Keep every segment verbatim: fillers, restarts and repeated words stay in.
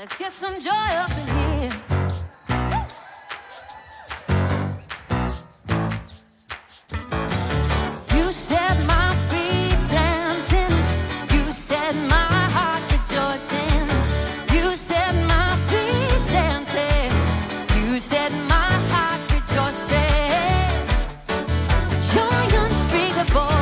Let's get some joy up in here. You set my feet dancing. You set my heart rejoicing. You set my feet dancing. You set my heart rejoicing. Joy unspeakable.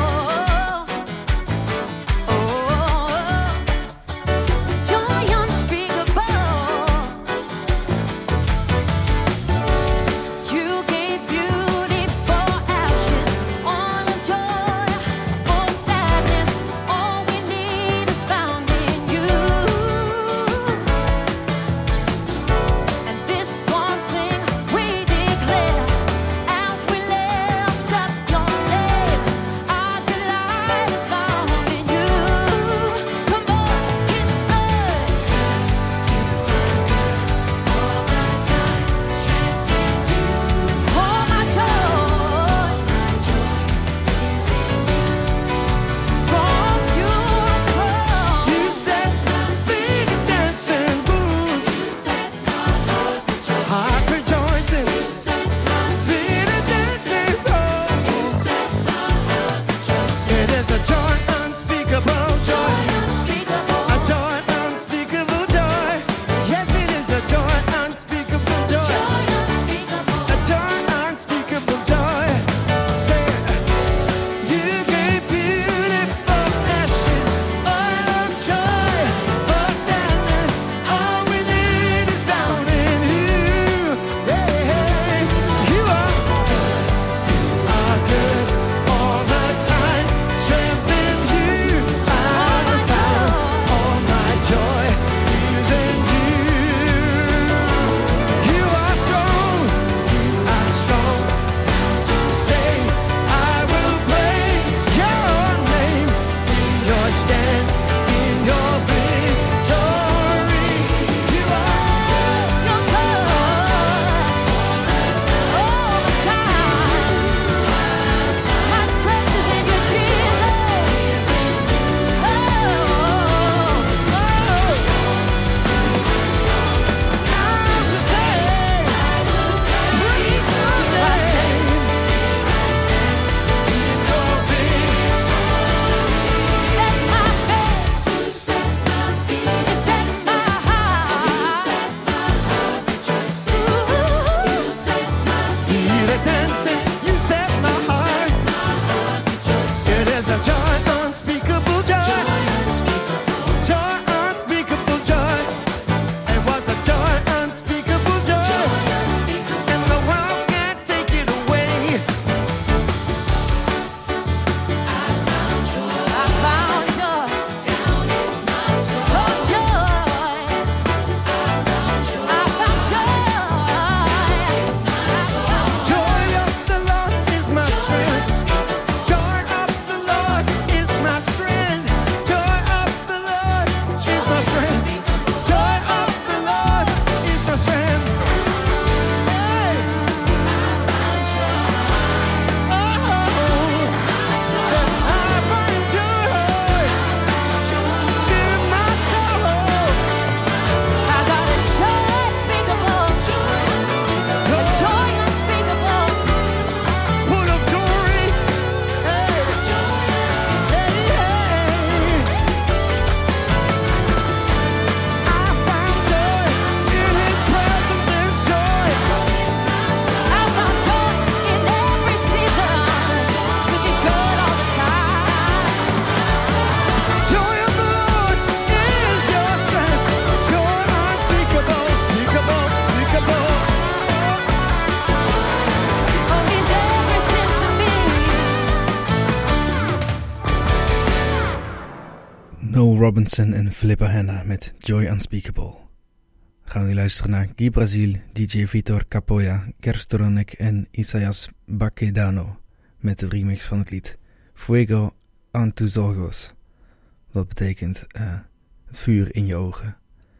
Noel Robinson en Philippa Hanna met Joy Unspeakable. Gaan we nu luisteren naar Guy Brazil, D J Vitor Capoya, Gerstronic en Isaias Baquedano met de remix van het lied Fuego en tus ojos. Wat betekent uh, het vuur in je ogen.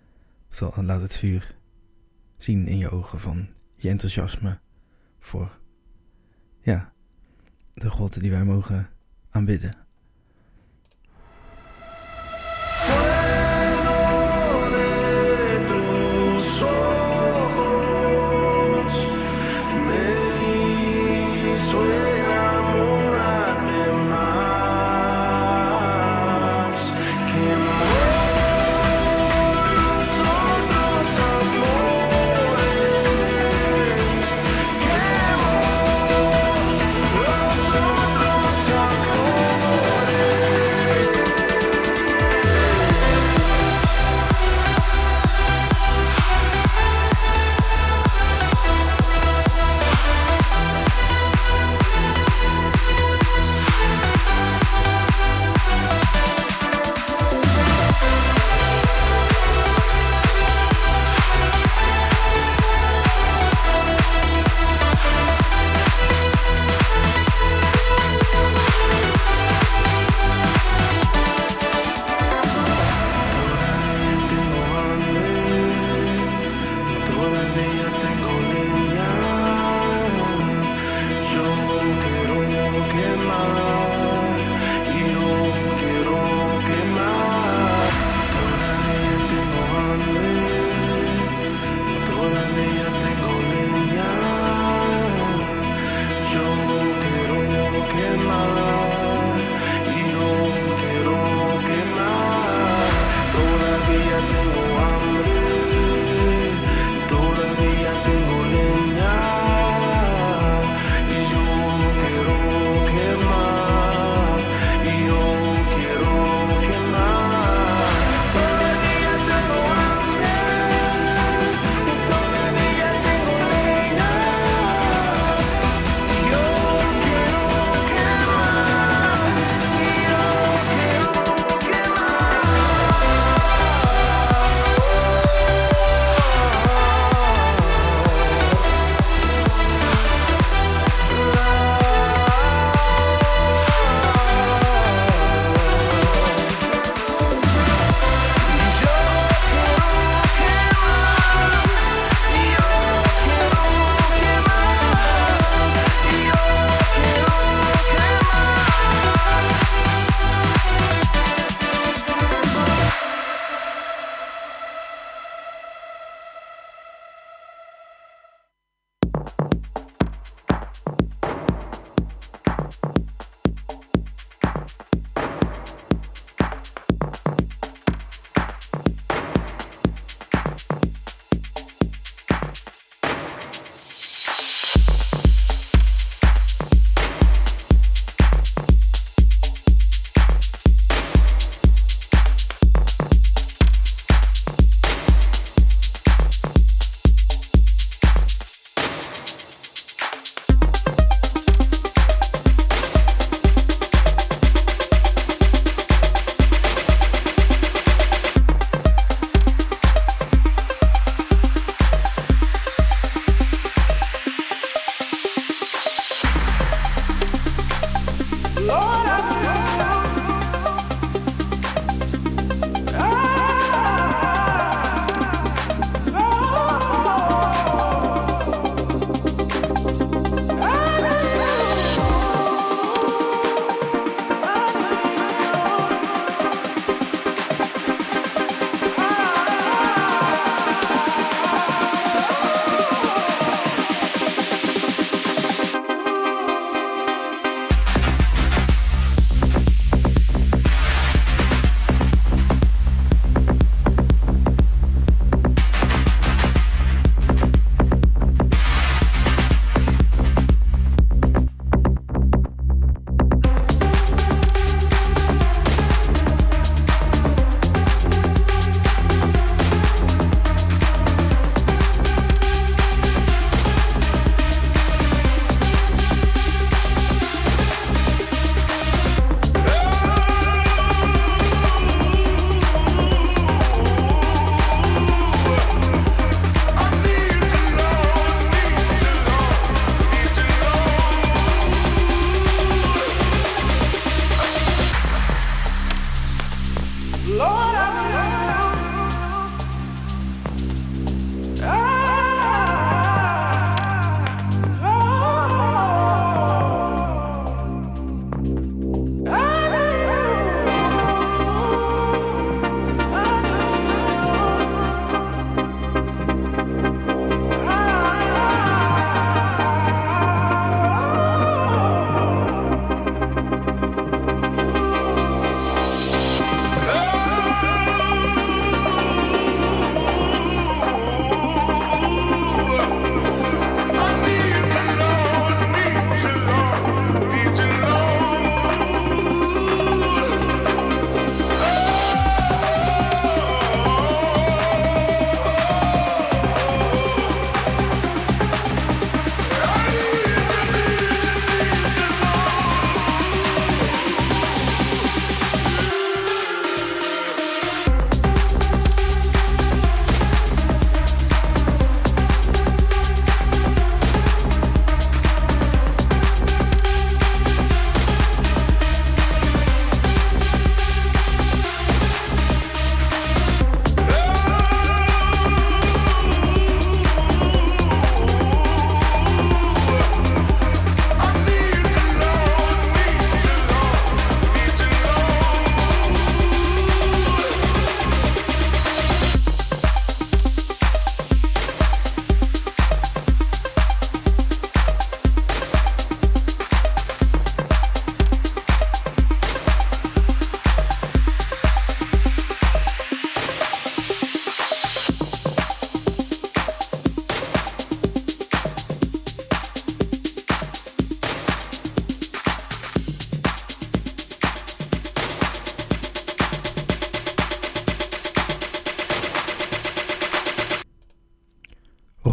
Zo, laat het vuur zien in je ogen van je enthousiasme voor ja, de God die wij mogen aanbidden. Fuego de tu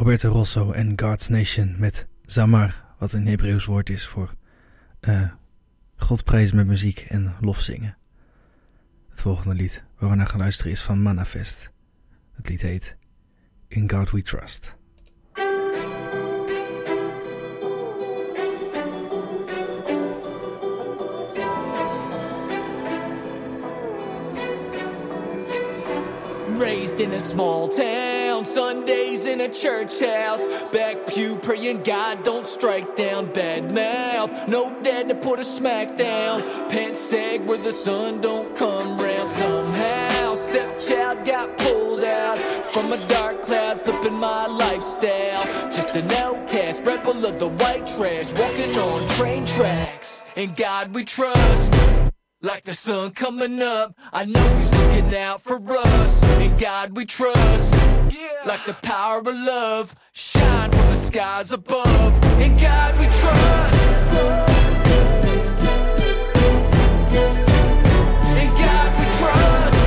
Roberto Rosso en God's Nation met Zamar, wat een Hebreeuws woord is voor uh, God prijzen met muziek en lofzingen. Het volgende lied waar we naar gaan luisteren is van Manifest. Het lied heet In God We Trust. Raised in a small town, Sundays in a church house. Back pew praying God don't strike down. Bad mouth, no dad to put a smack down. Pants sag where the sun don't come round. Somehow stepchild got pulled out from a dark cloud, flipping my lifestyle. Just an outcast, rebel of the white trash, walking on train tracks. In God we trust. Like the sun coming up, I know he's looking out for us. In God we trust. Like the power of love, shine from the skies above. In God we trust. In God we trust.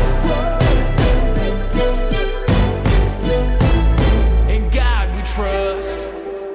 In God we trust.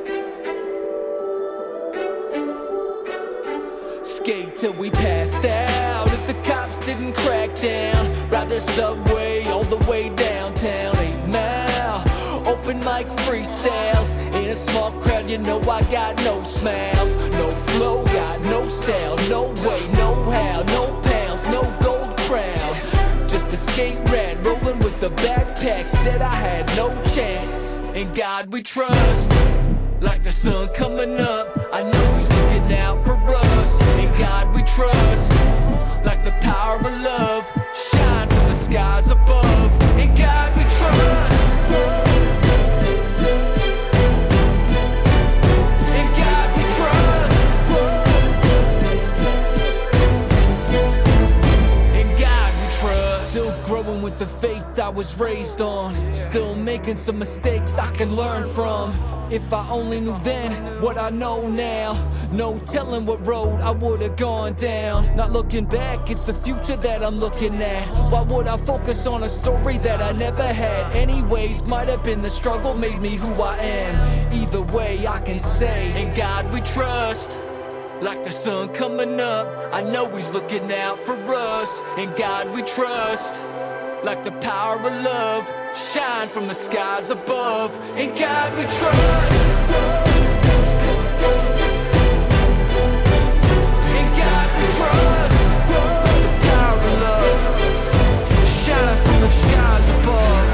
Skate till we passed out. If the cops didn't crack down, ride the subway all the way downtown. Eight mile, open mic freestyles. In a small crowd, you know I got no smiles. No flow, got no style. No way, no how, no pounds, no gold crown. Just a skate rat rolling with the backpack. Said I had no chance. In God we trust. Like the sun coming up, I know he's looking out for us. In God we trust. Like the power of love, shine from the skies above. In God we trust. In God we trust. In God we trust. Still growing with the faith I was raised on. Still making some mistakes I can learn from. If I only knew then what I know now. No telling what road I would've gone down. Not looking back, it's the future that I'm looking at. Why would I focus on a story that I never had? Anyways, might have been the struggle made me who I am. Either way I can say, in God we trust. Like the sun coming up, I know he's looking out for us. In God we trust. Like the power of love, shine from the skies above. In God we trust. In God we trust. Like the power of love, shine from the skies above.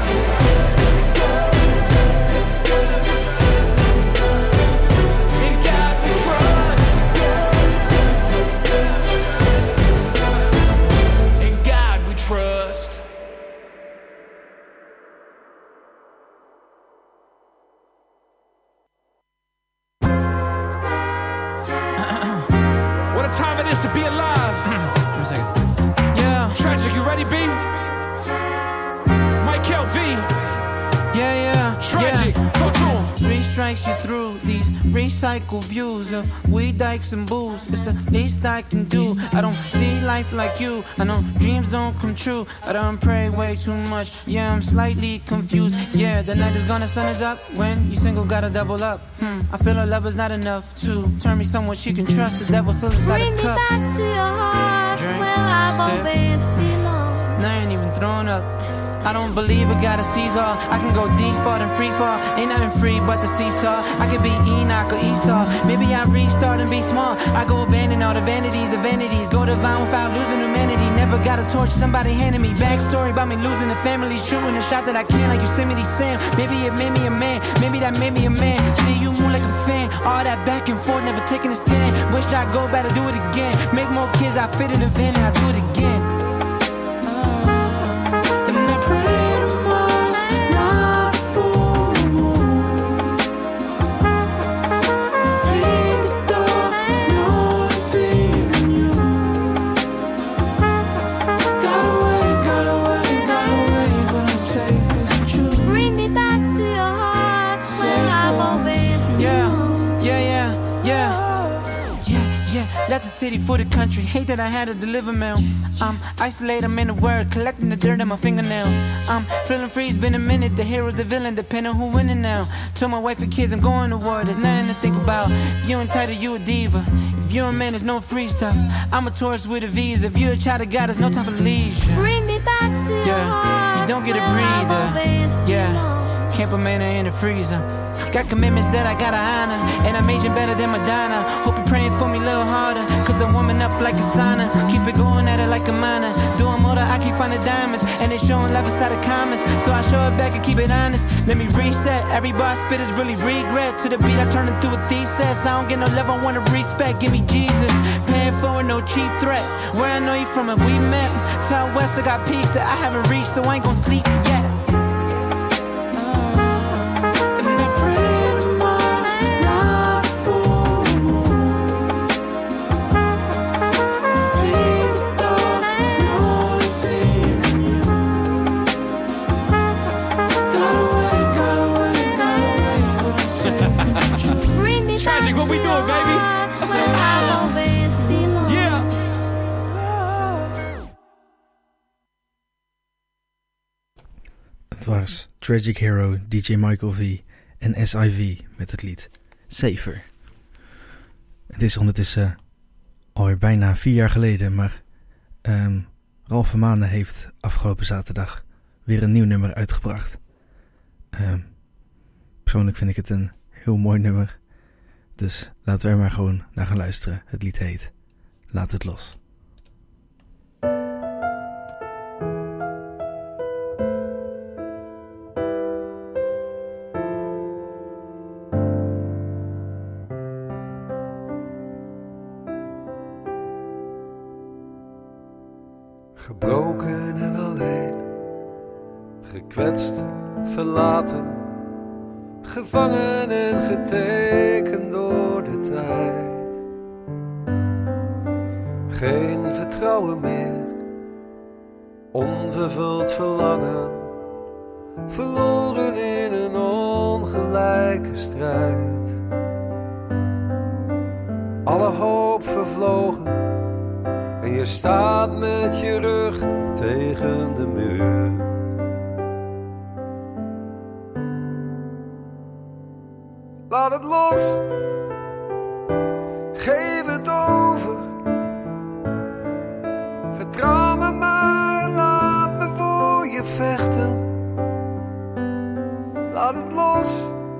In God we trust. In God we trust. To be alive. Give me a second. Yeah. Tragic, you ready, B? Mike L V. Yeah, yeah. Tragic. Yeah. Talk to him. Three strikes you through these recycled views of weed, dikes, and booze. It's the least I can do. I don't see life like you. I know dreams don't come true. I don't pray way too much. Yeah, I'm slightly confused. Yeah, the night is gone, the sun is up. When you single, gotta double up. Hmm. I feel her love is not enough to turn me someone she can trust. The devil's still inside Bring a me cup. back to your heart, Drink, where I've sip. always belonged. And I ain't even thrown up. I don't believe it, gotta seesaw. I can go deep, fall and free fall. Ain't nothing free but the seesaw. I could be Enoch or Esau. Maybe I restart and be small. I go abandon all the vanities of vanities. Go divine without losing humanity. Never got a torch, somebody handed me. Backstory about me losing the family. Shooting a shot that I can like Yosemite Sam. Maybe it made me a man, maybe that made me a man. See you move like a fan. All that back and forth, never taking a stand. Wish I'd go back to do it again. Make more kids, I fit in the van and I do it again. city for the country. Hate that I had to deliver mail. I'm isolated, I'm in the word, collecting the dirt in my fingernails. I'm feeling free, it's been a minute. The hero's the villain, depending on who winning now. Told my wife and kids I'm going to war. There's nothing to think about. If you entitled, you a diva. If you're a man, there's no free stuff. I'm a tourist with a visa. If you're a child of God, there's no time for leisure. Bring me back to your Yeah, heart. you don't get a Well, I've breather. advanced Yeah, along. can't put man in the freezer. Got commitments that I gotta honor, and I'm aging better than Madonna. Hope you're praying for me a little harder, cause I'm warming up like a sauna. Keep it going at it like a miner. Doing more than I keep finding diamonds, and they showing love inside the comments. So I show it back and keep it honest. Let me reset, every bar I spit is really regret. To the beat I turn it through a thesis. I don't get no love, I want to respect. Give me Jesus, paying for it, no cheap threat. Where I know you from if we met. Southwest I got peaks that I haven't reached, so I ain't gon' sleep yet. Tragic, what we doing, baby? Yeah. Het was Tragic Hero, D J Michael V en S I V met het lied Safer. Het is ondertussen alweer bijna vier jaar geleden, maar um, Ralph van Manen heeft afgelopen zaterdag weer een nieuw nummer uitgebracht. Um, persoonlijk vind ik het een heel mooi nummer, dus laten we er maar gewoon naar gaan luisteren. Het lied heet Laat het los. Gebroken en alleen, gekwetst, verlaten, gevangen en getekend door de tijd. Geen vertrouwen meer, onvervuld verlangen, verloren in een ongelijke strijd. Alle hoop vervlogen en je staat met je rug tegen de muur. Laat het los, geef het over. Vertrouw me maar en laat me voor je vechten. Laat het los,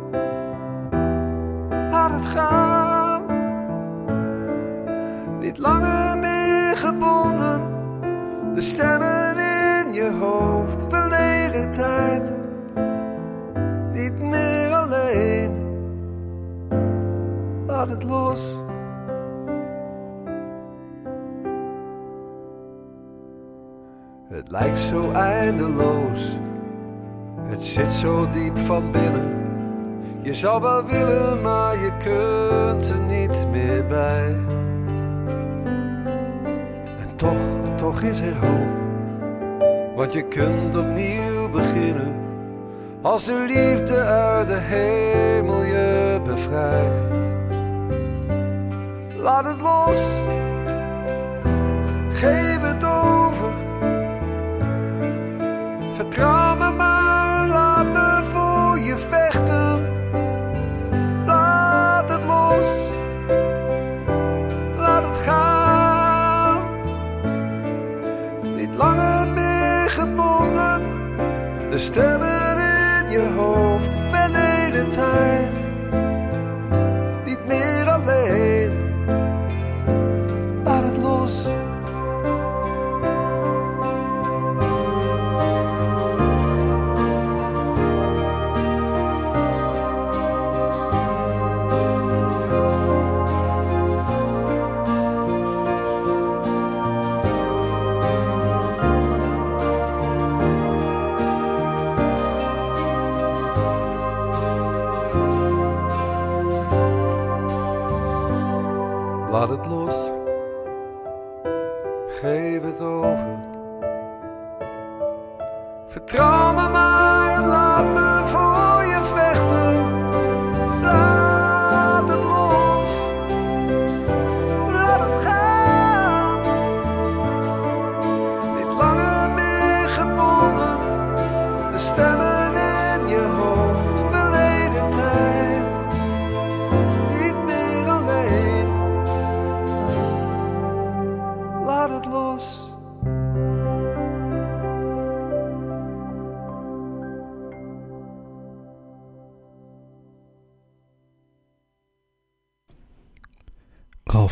laat het gaan. Niet langer meer gebonden, de stemmen in je hoofd verleden tijd. Niet meer alleen, laat het los. Het lijkt zo eindeloos, het zit zo diep van binnen. Je zou wel willen, maar je kunt er niet meer bij. En toch, toch is er hoop, want je kunt opnieuw beginnen. Als de liefde uit de hemel je bevrijdt. Laat het los, geef het over. Vertrouw me maar, laat me voor je vechten. Laat het los, laat het gaan. Niet langer meer gebonden, de stemmen in je hoofd, verleden tijd. Niet meer alleen, laat het los. Laat het los, geef het over. Vertrouw me maar en laat me voor je vechten. Laat het los, laat het gaan.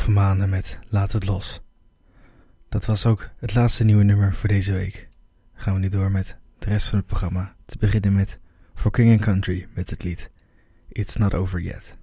Halve Maanden met Laat het los. Dat was ook het laatste nieuwe nummer voor deze week. Gaan we nu door met de rest van het programma. Te beginnen met For King and Country met het lied It's Not Over Yet.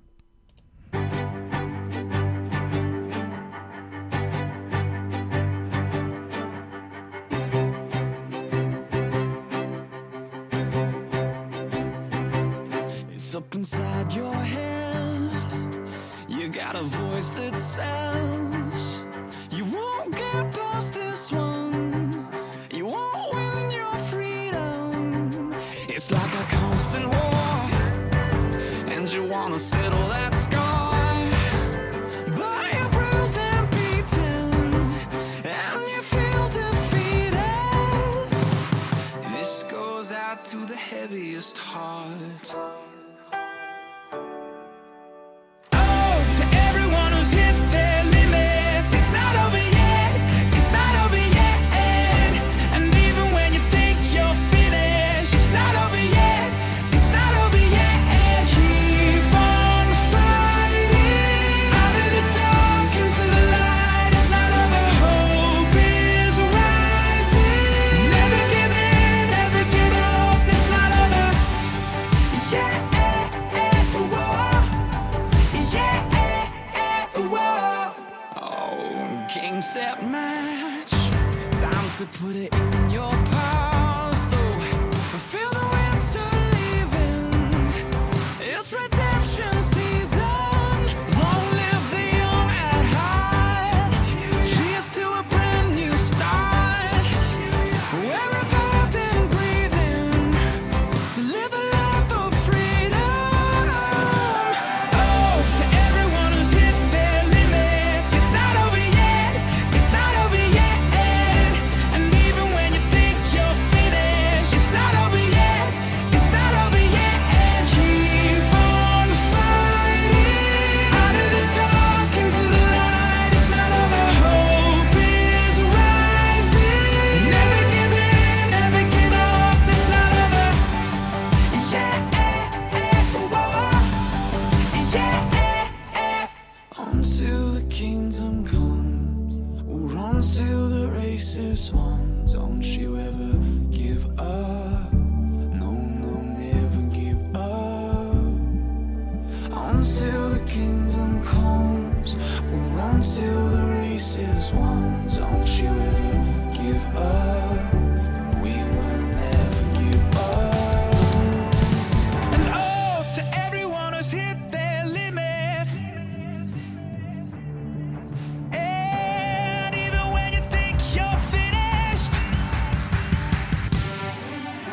It's up inside your head. You got a voice that says you won't get past this one. You won't win your freedom. It's like a constant war, and you wanna settle that scar, but you're bruised and beaten, and you feel defeated. This goes out to the heaviest heart. Set match. Time to put it in your past. Oh, feel the winter leaving. It's redemption season. Long live the young at heart. Cheers to a brand new start. We're revived and breathing to live a life of freedom. Oh, to everyone who's hit their limit, it's not over yet. It's not over yet. And even when you think you're finished, it's not over yet. It's not over yet. Keep on fighting. Out of the dark into the light. It's not over. Hope is rising. Never give in, never give up. It's not over. Yeah, whoa. Yeah, until the kingdom comes, or until the race is won. Don't you ever give up. No, no, never give up. Until the kingdom comes, or until the race is won. Don't you ever give up. We will never give up. And oh, to everyone who's hit their limit. And even when you think you're finished,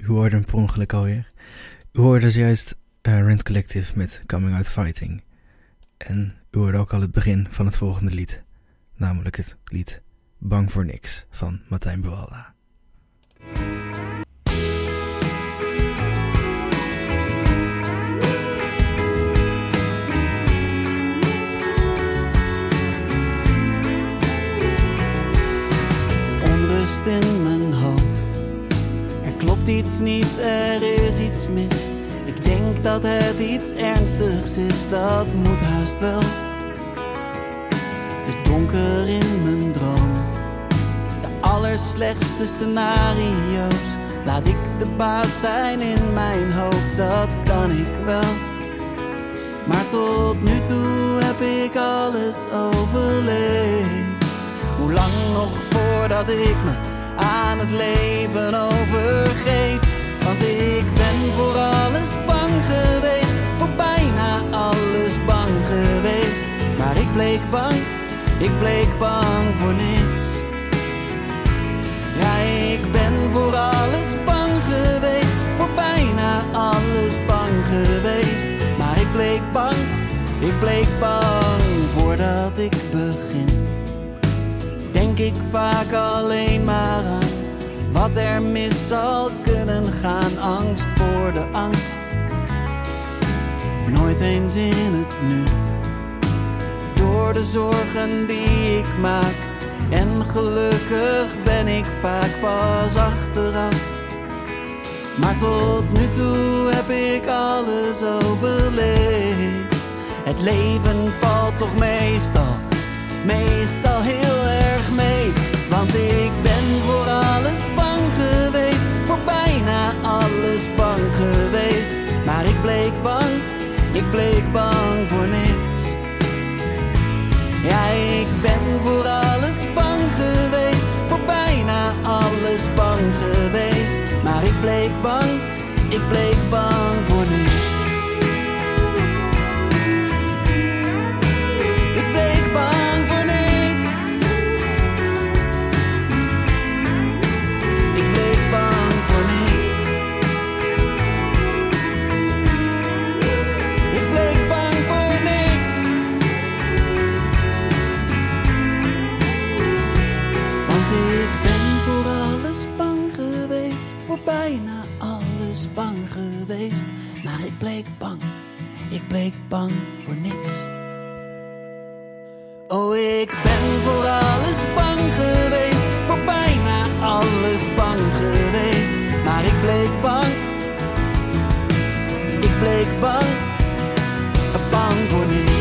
u hoorde hem per ongeluk alweer. U hoorde dus juist uh, Rent Collective met Coming Out Fighting. En u hoorde ook al het begin van het volgende lied. Namelijk het lied Bang voor Niks van Martijn Buwalda. Onrust in mijn hoofd. Er klopt iets niet, er is iets mis. Ik denk dat het iets ernstigs is, dat moet haast wel. Het is donker in mijn droom. De allerslechtste scenario's. Laat ik de baas zijn in mijn hoofd, dat kan ik wel. Maar tot nu toe heb ik alles overleefd. Hoe lang nog voordat ik me aan het leven overgeef? Want ik ben voor alles bang geweest, voor bijna alles bang geweest. Maar ik bleek bang, ik bleek bang voor niks. Ja, ik ben voor alles bang geweest, voor bijna alles bang geweest. Maar ik bleek bang, ik bleek bang voordat ik begin. Denk ik vaak alleen maar aan wat er mis zal kunnen gaan. Angst voor de angst, nooit eens in het nu. Door de zorgen die ik maak, en gelukkig ben ik vaak pas achteraf. Maar tot nu toe heb ik alles overleefd. Het leven valt toch meestal, meestal heel erg mee. Want ik ben voor alles bang geweest, voor bijna alles bang geweest. Maar ik bleek bang, ik bleek bang voor niks. Ja, ik ben voor alles bang geweest, voor bijna alles bang geweest. Maar ik bleek bang, ik bleek bang voor niks. Ik bleek bang voor niks. Ik bleek bang voor niks. Ik bleek bang voor niks. Want ik ben voor alles bang geweest, voor bijna alles bang geweest. Maar ik bleek bang, ik bleek bang voor niks. Oh, ik ben voor alles bang geweest, voor bijna alles bang geweest. Maar ik bleek bang, ik bleek bang, bang voor niks.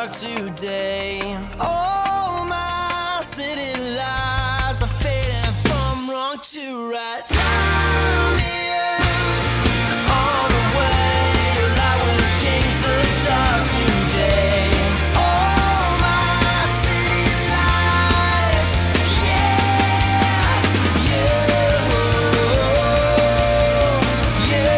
dark today. All my city lights are fading from wrong to right. Time is on the way. Your light will change the dark today. All my city lights, yeah, yeah, yeah,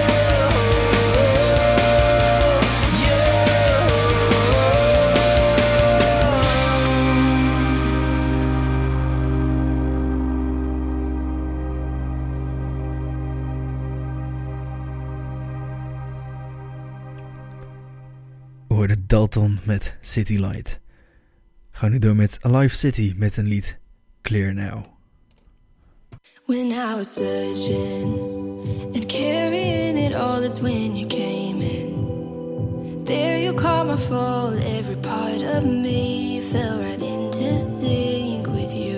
We hoorden Dalton met City Light. Gaan nu door met Alive City met een lied Clear Now. When I was searching and carrying it all, that's when you came in. There you caught my fall, every part of me fell right into sync with you.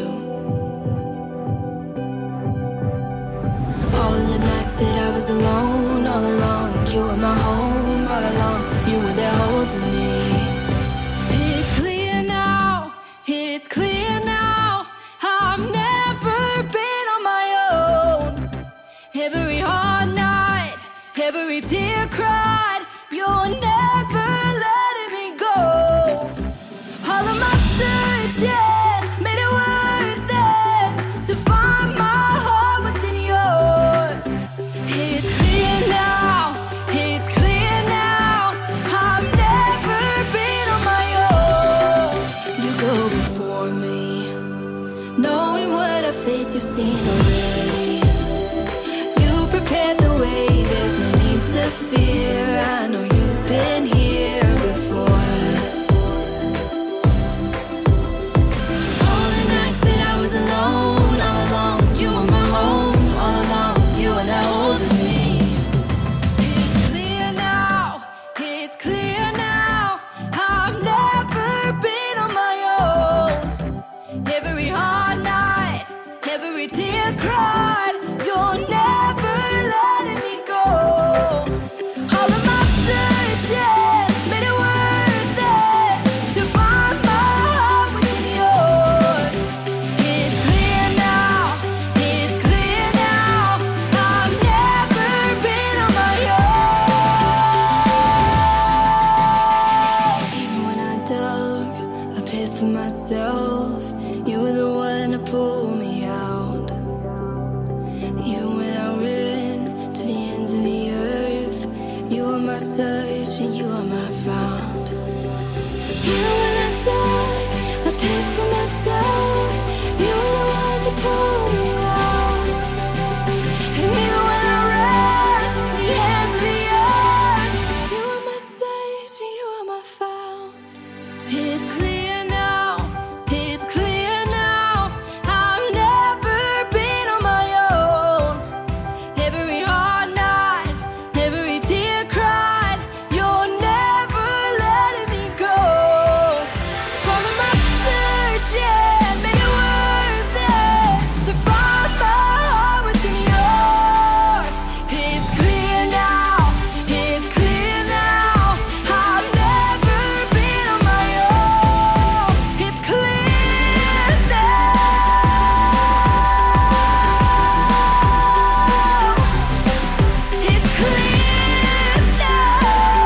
All of the nights that I was alone, all alone, you were my home, all alone, you were there holding me. It's clear now, it's clear now, I've never been on my own. Every hard night, every tear cried, you're never letting me go. All of my searching made it worth it to find my heart within yours. It's clear now, it's clear now, I've never been on my own. You go before me, knowing what I face, you've seen already. You prepared the way, there's no need to fear. I know you've been here before. All the nights that I was alone, all alone, you were my home, all alone, you were there holding me. It's clear now, it's clear now, I've never been on my own. Every hard night, every tear cried, you're never letting me go. All of my searching made it worth it to find my heart within yours. It's clear now, it's clear now, I've never been on my own. Even when I dug a pit for myself, you were the one to pull me out. Even when I ran to the ends of the earth, you are my search and you are my found. Even when I dug a pit for myself, you were the one to pull me out. And even when I ran to the ends of the earth, you are my search and you are my found. It's clear now, it's clear now, I've never been on my own. Every hard night, every tear cried, you're never letting me go. All of my searching made it worth it to find my heart within yours. It's clear now, it's clear now, I've never been on my own. It's clear now, it's clear now.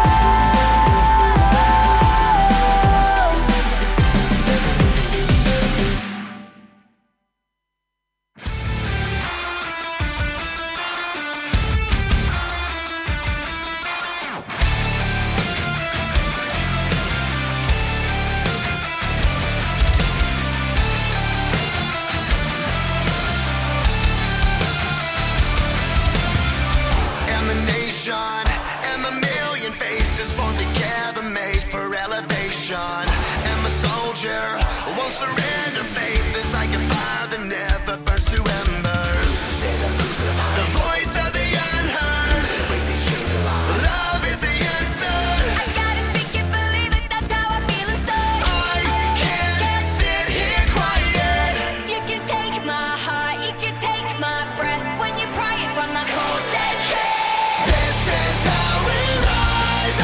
And the nation and the million faces formed together, made for elevation. And the soldier won't surrender faith. It's like a fire that never burns to embers. The voice of the unheard. Love is the answer. I gotta speak it, believe it, that's how I feel inside. I can't sit here quiet. You can take my heart, you can take my breath when you pry it from my cold dead chest. This is how we rise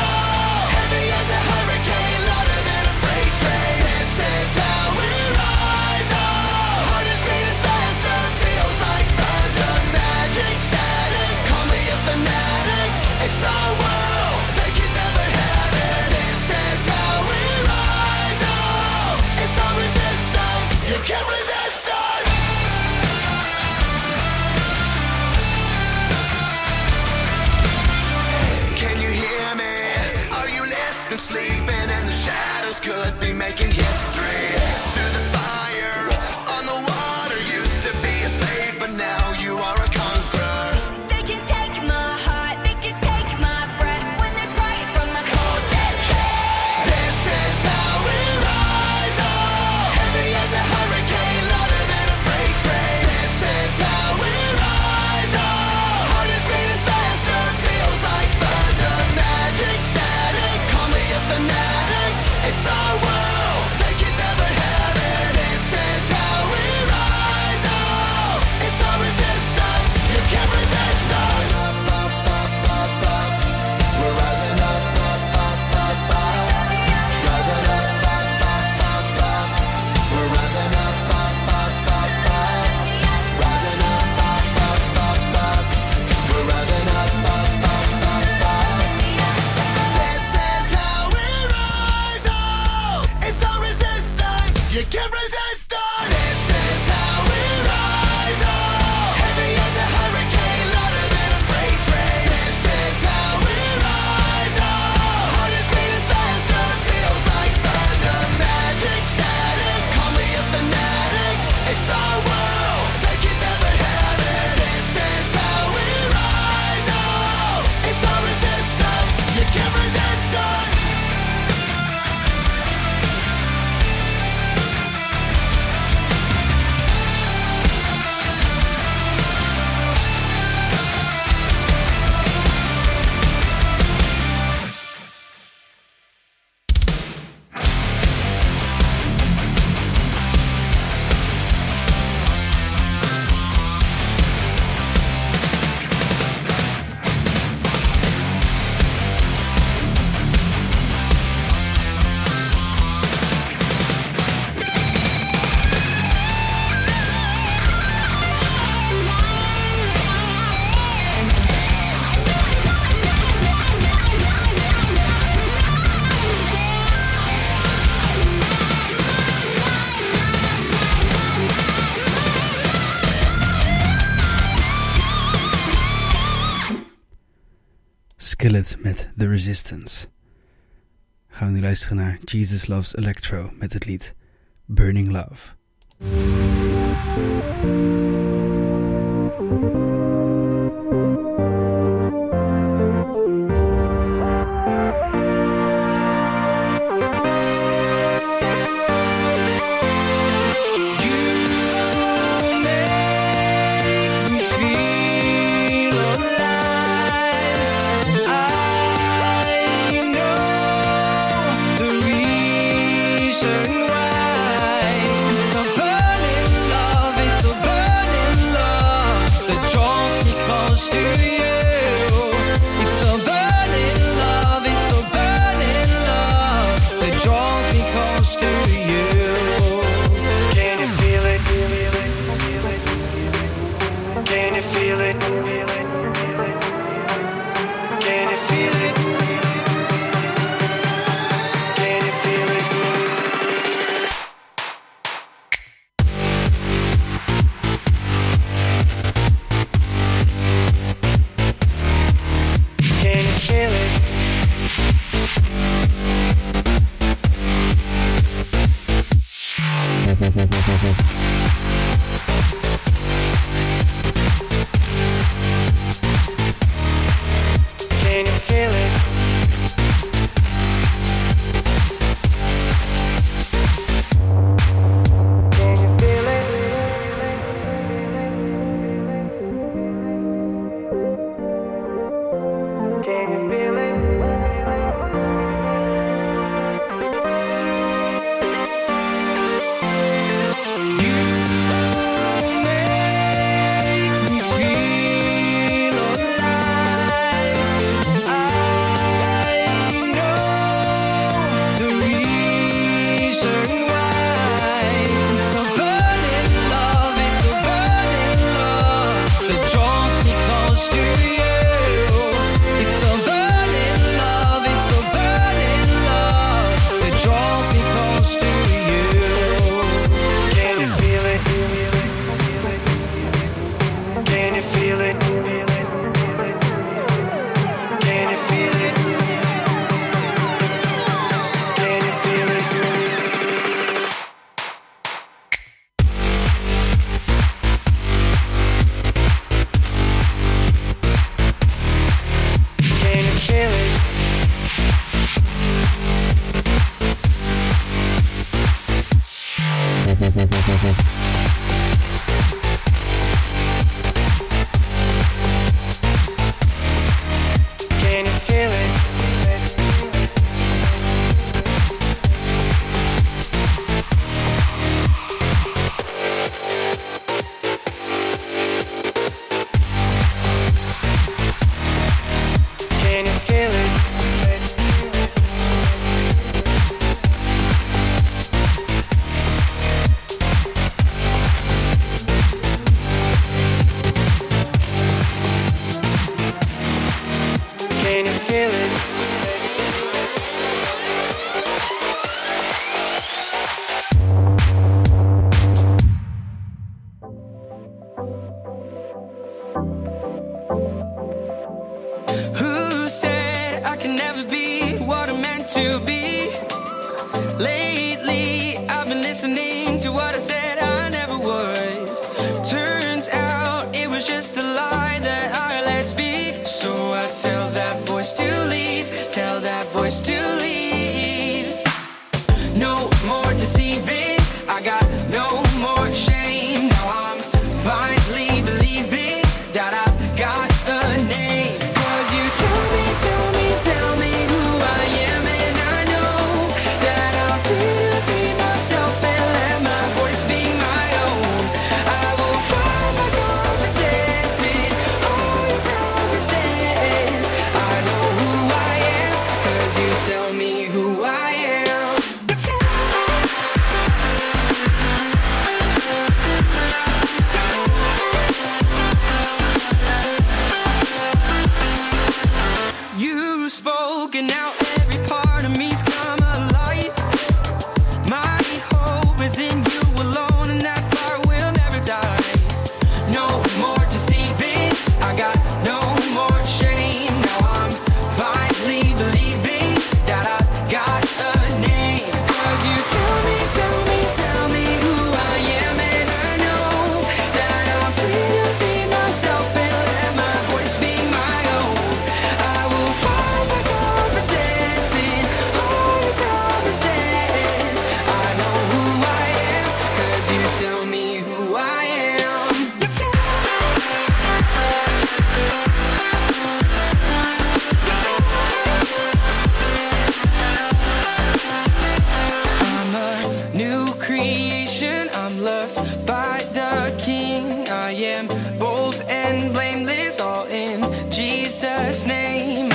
Skillet met The Resistance. Gaan we nu luisteren naar Jesus Loves Electro met het lied Burning Love.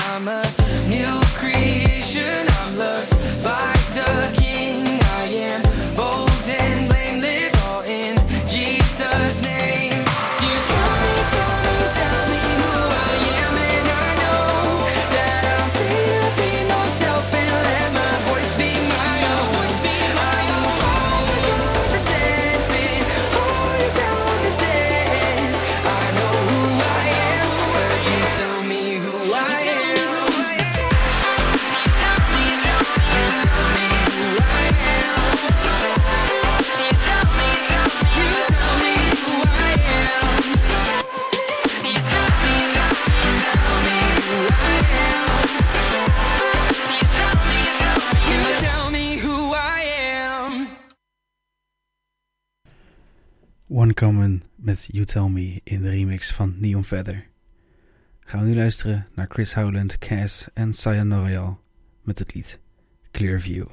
I'm a new creation. I'm loved by the King. I am bold and blameless, all in Jesus' name. You tell me, tell me, tell me who I am, and I know that I'm free to be myself and let my voice be my own. Are you for the dancing? All you got is hands. I know who I am, but you tell me who I am. You tell me who I am. You tell me who I am. You tell me who I am. You tell me who I am. One Common met You Tell Me in de remix van Neon Feather. Gaan we nu luisteren naar Chris Howland, Cass en Sia Noreal met het lied Clearview.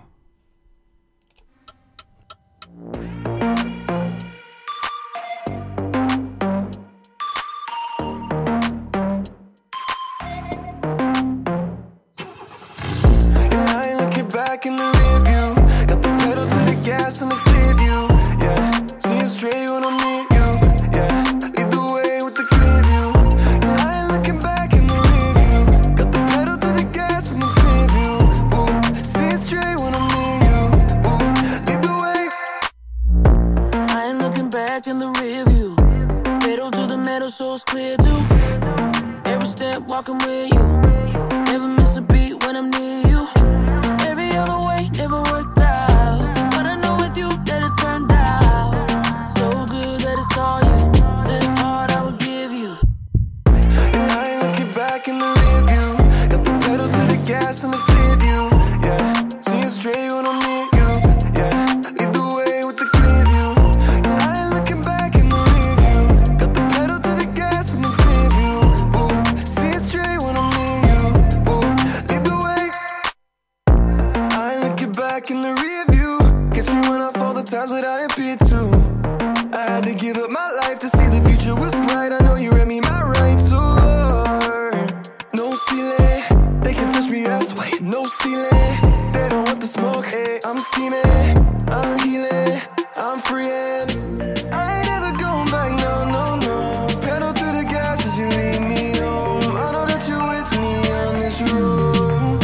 And I ain't looking back in the rear view. Got the pedal to the gas and the clear view. Yeah, seeing straight when I'm near you. Yeah, lead the way with the clear view. And I ain't looking back in the rear view. Got the pedal to the gas and the clear view. Ooh, seeing straight when I'm near you. Ooh, lead the way. I ain't looking back in the rear view. Pedal to the metal, so it's clear too. Every step walking with you. Never miss a beat when I'm near you. Every other way never worked out, but I know with you that it turned out so good that it's all you. This heart I would give you. And I ain't looking back in the rear view. Got the pedal to the gas and the clear view. Yeah, seeing straight when I'm near you. Yeah, lead the way with the clear view. And I ain't looking back in the rear view. Got the pedal to the gas and the clear view. Ooh, seeing straight when I'm near you. Ooh, lead the way. I ain't looking back in the rear view. Gets me when I fall the times that I appeared to. I had to give up my life to see the future was bright. I know you read me my rights, so Lord. No ceiling, they can touch me, that's why. No ceiling, they don't want the smoke. Hey, I'm steaming, I'm healing, I'm freeing. I ain't never going back, no, no, no. Pedal to the gas as you lead me home. I know that you're with me on this road.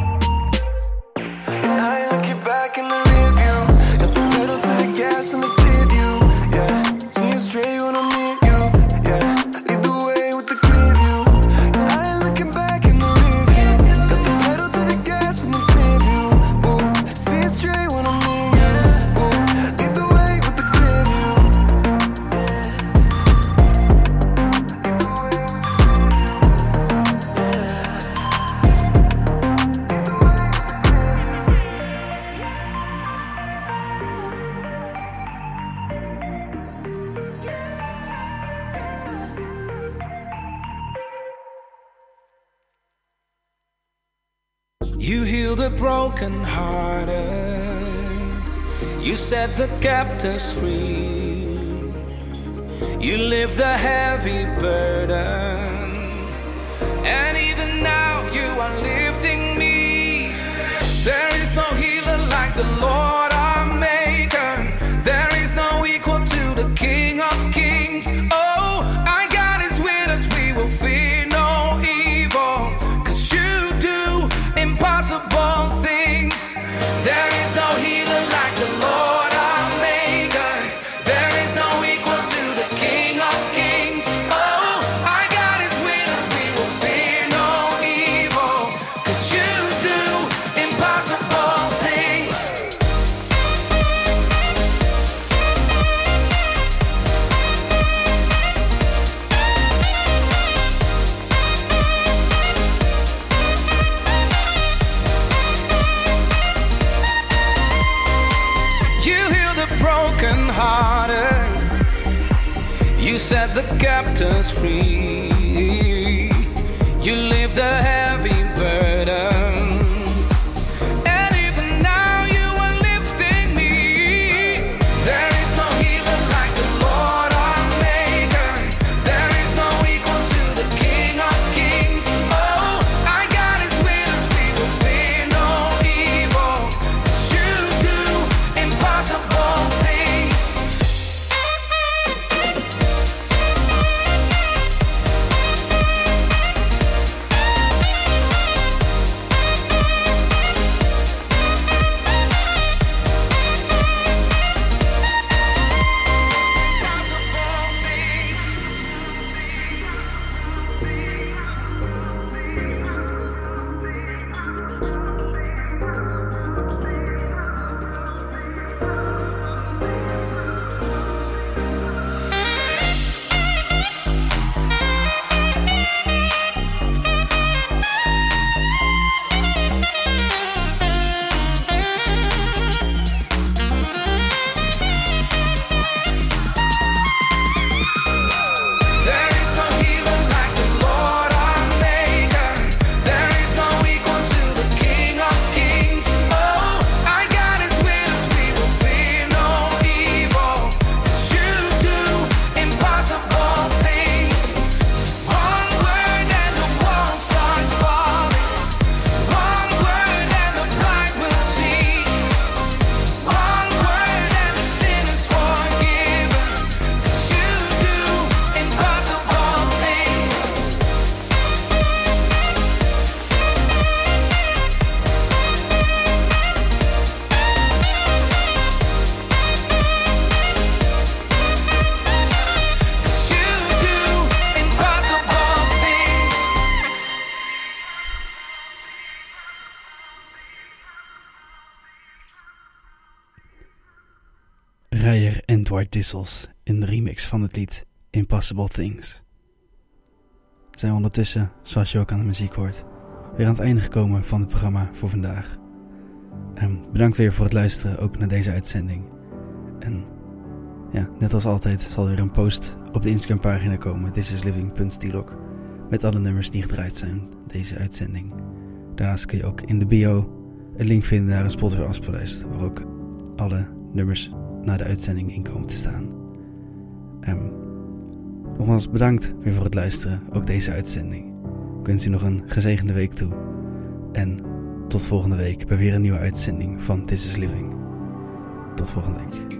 And I ain't looking back in the rear view. Got the pedal to the gas and the clear view. Yeah, seeing straight when I'm near you. Yeah, lead the way with the clear view. And I ain't looking back in the rear view. Got the pedal to the gas and the clear view. Ooh, seeing straight when I'm near you. Ooh, lead the way with the clear view. You heal the brokenhearted. You set the captives free. You lift the heavy burden. And even now you are lifting me. There is no healer like the Lord our Maker. There is no equal to the King of Kings. Oh, our God is with us, we will fear no evil. 'Cause you do impossible things. There is no healer like the Lord our Maker. There is no equal to the King of Kings. Oh, our God is with us, we will fear no evil. 'Cause you do impossible things. Brokenhearted, you set the captives free. You lift the heavy burden. And even now you are lifting me. There is no healer like the Lord our Maker. There is no equal to the King of Kings. Oh, our God Dreyer en Dwight Dissels in de remix van het lied Impossible Things. Zijn we ondertussen, zoals je ook aan de muziek hoort, weer aan het einde gekomen van het programma voor vandaag. En bedankt weer voor het luisteren, ook naar deze uitzending. En ja, net als altijd zal er weer een post op de Instagram pagina komen, thisisliving punt stilok, met alle nummers die gedraaid zijn deze uitzending. Daarnaast kun je ook in de bio een link vinden naar een Spotify afspeellijst, waar ook alle nummers na de uitzending in komen te staan. Um, nogmaals bedankt weer voor het luisteren, ook deze uitzending. Ik wens u nog een gezegende week toe. En tot volgende week bij weer een nieuwe uitzending van This is Living. Tot volgende week.